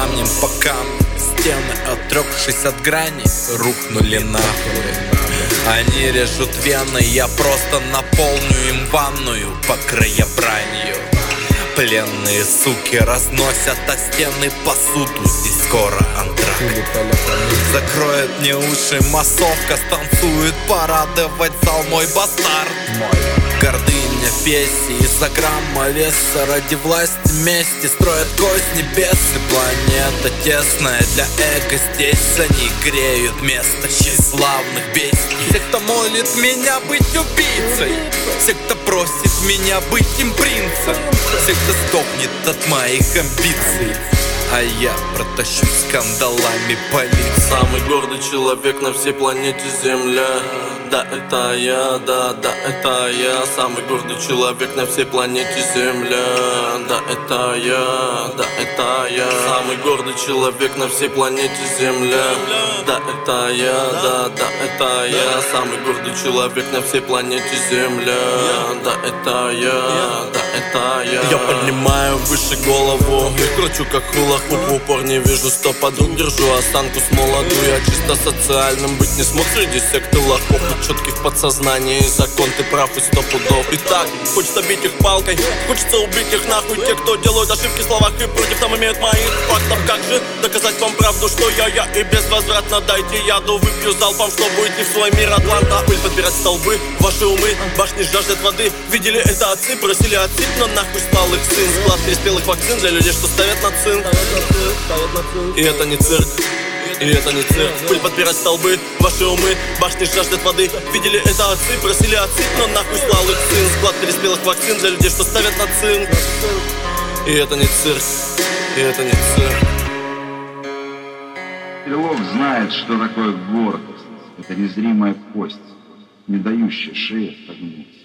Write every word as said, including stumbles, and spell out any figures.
камнем по камню. Стены, отрекшись от грани, рухнули нахуй. Они режут вены, я просто наполню им ванную по края бранью. Пленные суки разносят о стены посуду, здесь скоро антракт. Закроет мне уши массовка, станцует порадовать зал мой бастард. Гордыня, песни, из-за грамма веса ради власти мести строят козни бесы. Планета тесная для эго, здесь они греют место тщеславных бестий. Все, кто молит меня быть убийцей, все, кто просит меня быть им принцем, все, кто стопнет от моих амбиций, а я протащусь кандалами по лицам. Самый гордый человек на всей планете Земля. Да, это я, да, да, это я. Самый гордый человек на всей планете Земля. Да, это я, да, это я. Самый гордый человек на всей планете Земля. Да, это я, да, да, это я. Самый гордый человек на всей планете Земля. Да, это я, да, это я. Я поднимаю выше голову и кручу как хула-хуп. В упор не вижу сто подруг, держу осанку с молоду. Я чисто социальным быть не смог среди секты лохов. Четкий в подсознании закон, ты прав и сто пудов. Итак, хочется бить их палкой, хочется убить их нахуй. Те, кто делают ошибки в словах и против там имеют моих фактов. Как же доказать вам правду, что я я и безвозвратно дайте яду. Выпью залпом, чтобы уйти в свой мир Атланта. Пыль подбирать столбы, ваши умы, башни жаждет воды. Видели это отцы, просили отсып, но нахуй стал их сын. Склад переспелых вакцин для людей, что ставят на цинк. И это не цирк, и это не цирк. Пыль подпирать столбы, ваши умы, башни жаждет воды. Видели это отцы, просили отсып, но нахуй слал их сын. Склад переспелых вакцин для людей, что ставят на цинк. И это не цирк, и это не цирк. Стрелок знает, что такое гордость. Это незримая кость, не дающая шее согнуться.